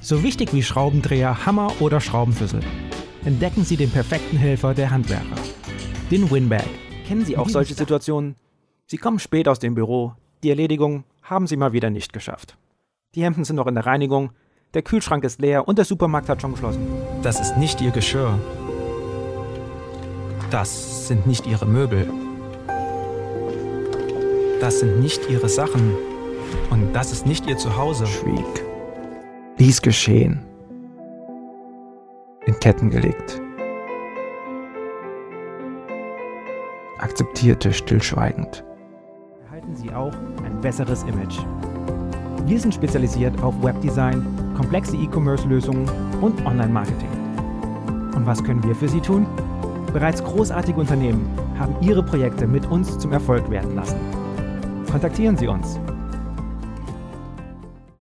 So wichtig wie Schraubendreher, Hammer oder Schraubenschlüssel. Entdecken Sie den perfekten Helfer der Handwerker. Den Winbag. Kennen Sie auch solche Situationen? Sie kommen spät aus dem Büro, die Erledigung haben Sie mal wieder nicht geschafft. Die Hemden sind noch in der Reinigung, der Kühlschrank ist leer und der Supermarkt hat schon geschlossen. Das ist nicht Ihr Geschirr. Das sind nicht Ihre Möbel. Das sind nicht Ihre Sachen. Und das ist nicht Ihr Zuhause. Schwieg. Ließ geschehen. In Ketten gelegt. Akzeptierte stillschweigend. Erhalten Sie auch ein besseres Image. Wir sind spezialisiert auf Webdesign, komplexe E-Commerce-Lösungen und Online-Marketing. Und was können wir für Sie tun? Bereits großartige Unternehmen haben ihre Projekte mit uns zum Erfolg werden lassen. Kontaktieren Sie uns